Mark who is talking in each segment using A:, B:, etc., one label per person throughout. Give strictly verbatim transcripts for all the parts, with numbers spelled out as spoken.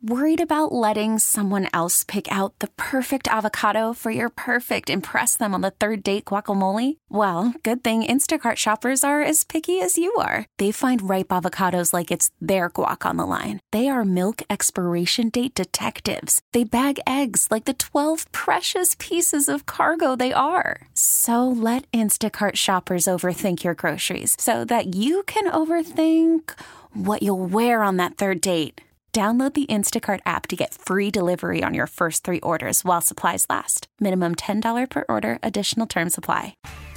A: Worried about letting someone else pick out the perfect avocado for your perfect impress them on the third date guacamole? Well, good thing Instacart shoppers are as picky as you are. They find ripe avocados like it's their guac on the line. They are milk expiration date detectives. They bag eggs like the twelve precious pieces of cargo they are. So let Instacart shoppers overthink your groceries so that you can overthink what you'll wear on that third date. Download the Instacart app to get free delivery on your first three orders while supplies last. Minimum ten dollars per order. Additional terms apply.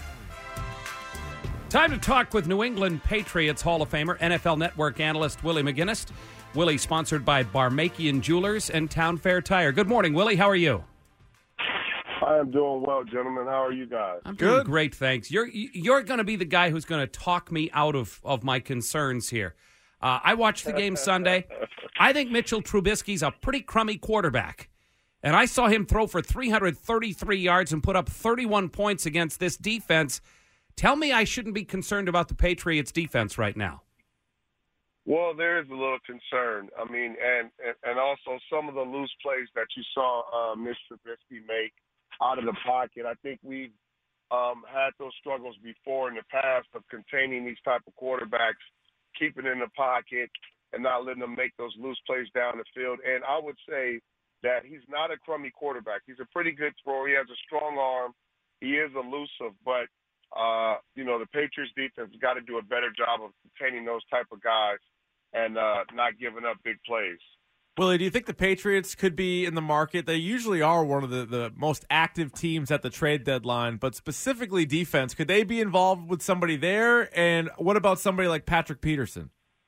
B: Time to talk with New England Patriots Hall of Famer, N F L Network analyst Willie McGinnis. Willie, sponsored by Barmakian Jewelers and Town Fair Tire. Good morning, Willie. How are you?
C: I am doing well, gentlemen. How are you guys?
B: I'm doing Good. Great, thanks. You're you're going to be the guy who's going to talk me out of, of my concerns here. Uh, I watched the game Sunday. I think Mitchell Trubisky's a pretty crummy quarterback. And I saw him throw for three hundred thirty-three yards and put up thirty-one points against this defense. Tell me I shouldn't be concerned about the Patriots' defense right now.
C: Well, there is a little concern. I mean, and, and also some of the loose plays that you saw uh, Mister Trubisky make out of the pocket. I think we've um, had those struggles before in the past of containing these type of quarterbacks, keeping in the pocket and not letting them make those loose plays down the field. And I would say that he's not a crummy quarterback. He's a pretty good thrower. He has a strong arm. He is elusive, but, uh, you know, the Patriots defense has got to do a better job of containing those type of guys and uh, not giving up big plays.
D: Willie, do you think the Patriots could be in the market? They usually are one of the, the most active teams at the trade deadline, but specifically defense. Could they be involved with somebody there? And what about somebody like Patrick Peterson?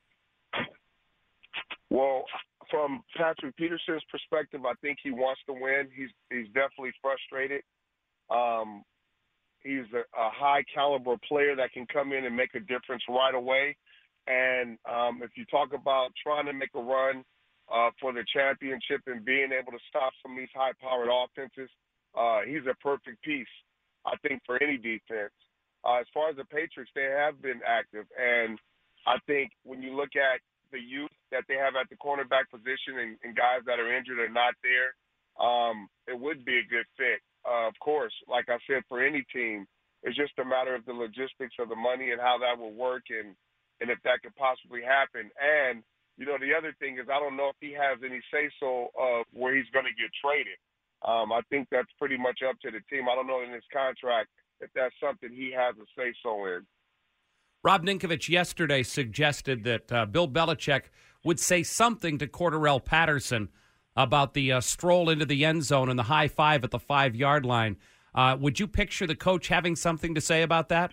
C: Well, from Patrick Peterson's perspective, I think he wants to win. He's he's definitely frustrated. Um, he's a, a high-caliber player that can come in and make a difference right away. And um, if you talk about trying to make a run uh, for the championship and being able to stop some of these high-powered offenses, uh, he's a perfect piece, I think, for any defense. Uh, as far as the Patriots, they have been active. And I think when you look at the youth that they have at the cornerback position and, and guys that are injured or not there, um, it would be a good fit. Uh, of course, like I said, for any team, it's just a matter of the logistics of the money and how that will work and, and if that could possibly happen. And, you know, the other thing is I don't know if he has any say-so of where he's going to get traded. Um, I think that's pretty much up to the team. I don't know in his contract if that's something he has a say-so in.
B: Rob Ninkovich yesterday suggested that uh, Bill Belichick would say something to Cordarrelle Patterson about the uh, stroll into the end zone and the high five at the five-yard line. Uh, would you picture the coach having something to say about that?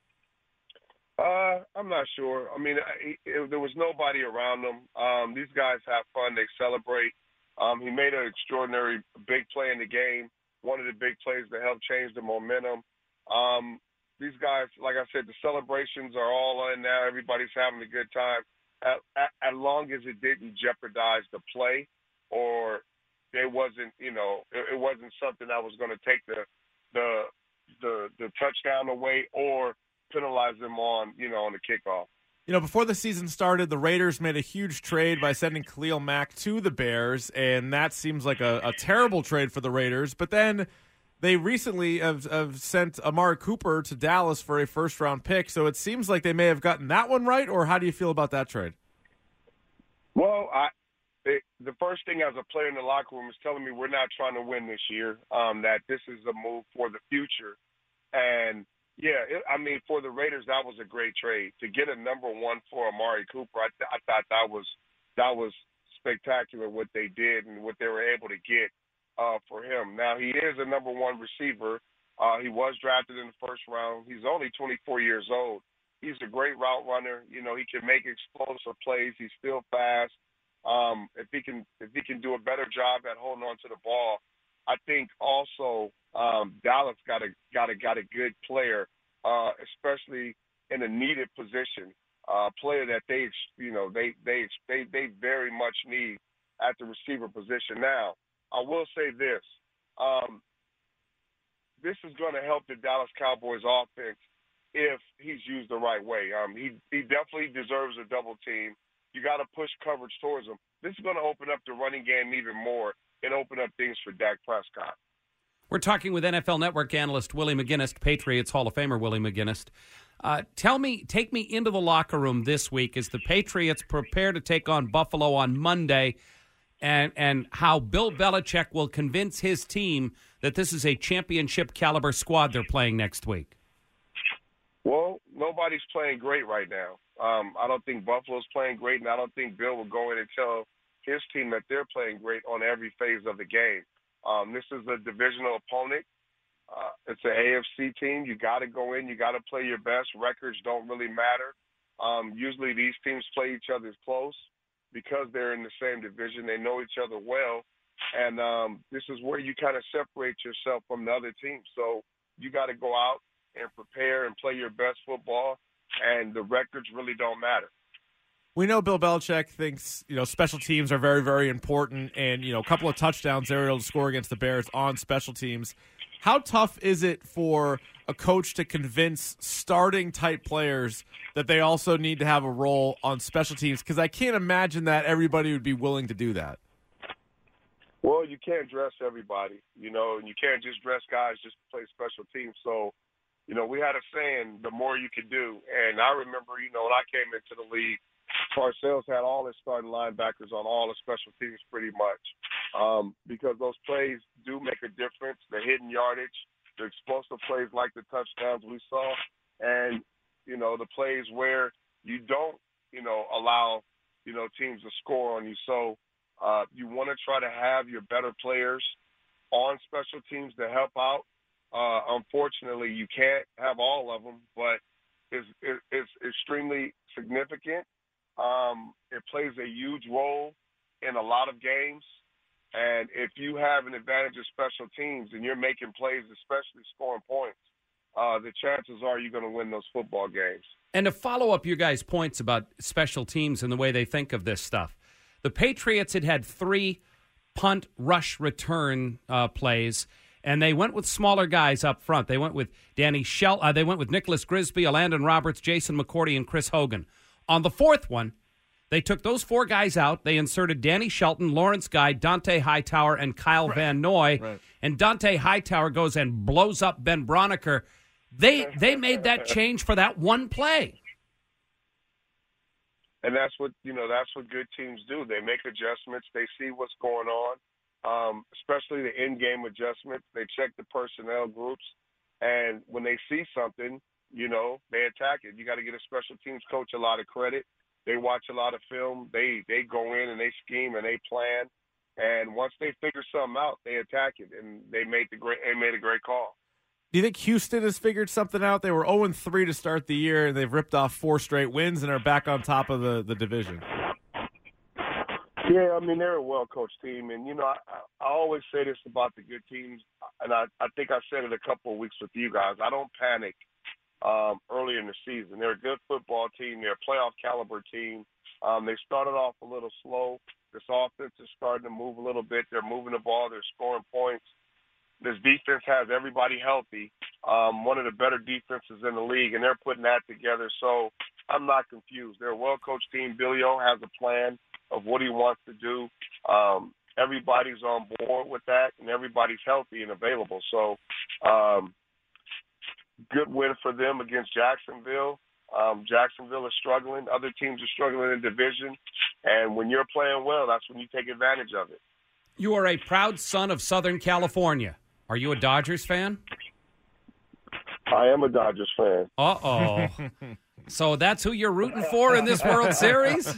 C: Uh, I'm not sure. I mean, it, it, there was nobody around them. Um, these guys have fun. They celebrate. Um, he made an extraordinary big play in the game, one of the big plays that helped change the momentum. Um, these guys, like I said, the celebrations are all in now. Everybody's having a good time. As, as long as it didn't jeopardize the play or it wasn't, you know, it, it wasn't something that was going to take the, the the the touchdown away or penalize them on, you know, on the kickoff.
D: You know, before the season started, the Raiders made a huge trade by sending Khalil Mack to the Bears, and that seems like a, a terrible trade for the Raiders. But then they recently have, have sent Amari Cooper to Dallas for a first-round pick, so it seems like they may have gotten that one right, or how do you feel about that trade?
C: Well, I, it, the first thing as a player in the locker room is telling me we're not trying to win this year, um, that this is a move for the future. And, yeah, it, I mean, for the Raiders, that was a great trade. To get a number one for Amari Cooper, I, th- I thought that was that was spectacular what they did and what they were able to get uh, for him. Now, he is a number one receiver. Uh, he was drafted in the first round. He's only twenty-four years old. He's a great route runner. You know, he can make explosive plays. He's still fast. Um, if he can, if he can do a better job at holding on to the ball, I think also um, Dallas got a got a got a good player, uh, especially in a needed position, uh, player that they you know they they they they very much need at the receiver position. Now, I will say this: um, this is going to help the Dallas Cowboys offense if he's used the right way. Um, he he definitely deserves a double team. You got to push coverage towards him. this is going to open up the running game even more and open up things for Dak Prescott.
B: We're talking with N F L Network analyst Willie McGinnis, Patriots Hall of Famer Willie McGinnis. Uh, tell me, take me into the locker room this week as the Patriots prepare to take on Buffalo on Monday, and and how Bill Belichick will convince his team that this is a championship caliber squad they're playing next week.
C: Well, nobody's playing great right now. Um, I don't think Buffalo's playing great, and I don't think Bill will go in and tell his team that they're playing great on every phase of the game. Um, this is a divisional opponent. Uh, it's an A F C team. You got to go in. You got to play your best. Records don't really matter. Um, usually these teams play each other close because they're in the same division. They know each other well. And um, this is where you kind of separate yourself from the other team. So you got to go out and prepare and play your best football, and the records really don't matter.
D: We know Bill Belichick thinks, you know, special teams are very, very important, and, you know, a couple of touchdowns they were able to score against the Bears on special teams. How tough is it for a coach to convince starting-type players that they also need to have a role on special teams? Because I can't imagine that everybody would be willing to do that.
C: Well, you can't dress everybody, you know, and you can't just dress guys just to play special teams. So, you know, we had a saying, the more you can do. And I remember, you know, when I came into the league, Parcells had all his starting linebackers on all the special teams pretty much, um, because those plays do make a difference, the hidden yardage, the explosive plays like the touchdowns we saw, and, you know, the plays where you don't, you know, allow, you know, teams to score on you. So uh, you want to try to have your better players on special teams to help out. Uh, unfortunately, you can't have all of them, but it's, it's extremely significant. Um, it plays a huge role in a lot of games. And if you have an advantage of special teams and you're making plays, especially scoring points, uh, the chances are you're going to win those football games.
B: And to follow up your guys' points about special teams and the way they think of this stuff, the Patriots had had three punt rush return uh, plays, and they went with smaller guys up front. They went with Danny Shell. Uh, they went with Nicholas Grisby, Landon Roberts, Jason McCourty, and Chris Hogan. On the fourth one, they took those four guys out. They inserted Danny Shelton, Lawrence Guy, Dante Hightower, and Kyle right. Van Noy. Right. And Dante Hightower goes and blows up Ben Broniker. They they made that change for that one play.
C: And that's what, you know, that's what good teams do. They make adjustments. They see what's going on, um, especially the in-game adjustments. They check the personnel groups. And when they see something, you know, they attack it. You got to get a special teams coach a lot of credit. They watch a lot of film. They they go in and they scheme and they plan. And once they figure something out, they attack it. And they made the great. They made a great call.
D: Do you think Houston has figured something out? They were oh and three to start the year, and they've ripped off four straight wins and are back on top of the, the division.
C: Yeah, I mean, they're a well-coached team. And, you know, I, I always say this about the good teams, and I, I think I said it a couple of weeks with you guys. I don't panic um, early in the season. They're a good football team. They're a playoff caliber team. Um, they started off a little slow. This offense is starting to move a little bit. They're moving the ball. They're scoring points. This defense has everybody healthy, um, one of the better defenses in the league, and they're putting that together. So I'm not confused. They're a well-coached team. Billy O has a plan of what he wants to do. Um, everybody's on board with that, and everybody's healthy and available. So um, good win for them against Jacksonville. Um, Jacksonville is struggling. Other teams are struggling in the division. And when you're playing well, that's when you take advantage of it.
B: You are a proud son of Southern California. Are you a Dodgers fan?
C: I am a Dodgers fan.
B: Uh-oh. So that's who you're rooting for in this World Series?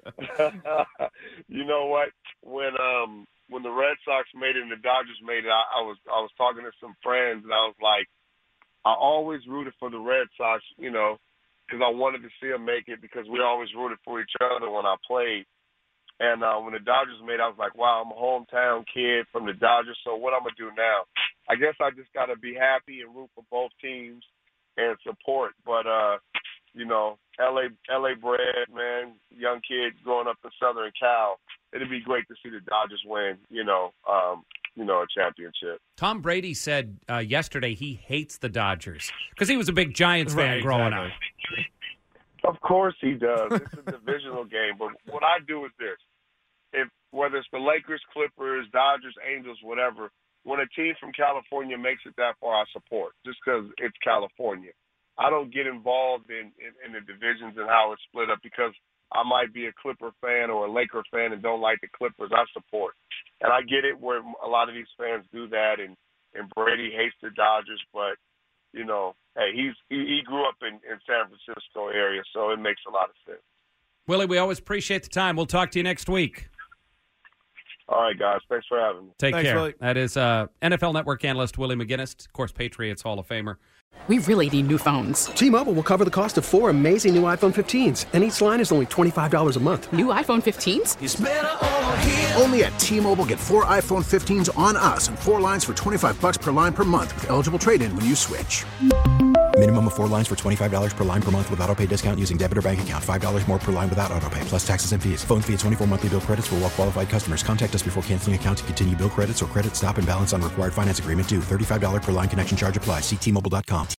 C: You know what? When um when the Red Sox made it and the Dodgers made it, I, I was I was talking to some friends, and I was like, I always rooted for the Red Sox, you know, because I wanted to see them make it, because we always rooted for each other when I played. And uh, when the Dodgers made it, I was like, wow, I'm a hometown kid from the Dodgers, so what I'm going to do now? I guess I just got to be happy and root for both teams and support. But, uh, you know, L A L A bred, man, young kid growing up in Southern Cal, it'd be great to see the Dodgers win, you know, um, you know, a championship.
B: Tom Brady said uh, yesterday he hates the Dodgers because he was a big Giants fan
D: right,
B: growing
D: exactly.
B: up.
C: Of course he does. It's a divisional game. But what I do is this. if whether it's the Lakers, Clippers, Dodgers, Angels, whatever, when a team from California makes it that far, I support just because it's California. I don't get involved in, in, in the divisions and how it's split up because I might be a Clipper fan or a Laker fan and don't like the Clippers. I support. And I get it where a lot of these fans do that, and, and Brady hates the Dodgers, but, you know, hey, he's he, he grew up in, in San Francisco area, so it makes a lot of sense.
B: Willie, we always appreciate the time. We'll talk to you next week.
C: All right, guys. Thanks for having me.
B: Take
D: Thanks,
B: care.
D: Willie.
B: That is uh, N F L Network analyst Willie McGinnis, of course, Patriots Hall of Famer.
E: We really need new phones.
F: T-Mobile will cover the cost of four amazing new iPhone fifteens, and each line is only twenty-five dollars a month.
E: New iPhone fifteens?
G: It's better over here. Only at T-Mobile, get four iPhone fifteens on us and four lines for twenty-five bucks per line per month with eligible trade-in when you switch.
H: Minimum of four lines for twenty-five dollars per line per month with autopay discount using debit or bank account. five dollars more per line without autopay, plus taxes and fees. Phone fee at twenty-four monthly bill credits for well-qualified customers. Contact us before canceling account to continue bill credits or credit stop and balance on required finance agreement due. thirty-five dollars per line connection charge applies. See T Mobile dot com.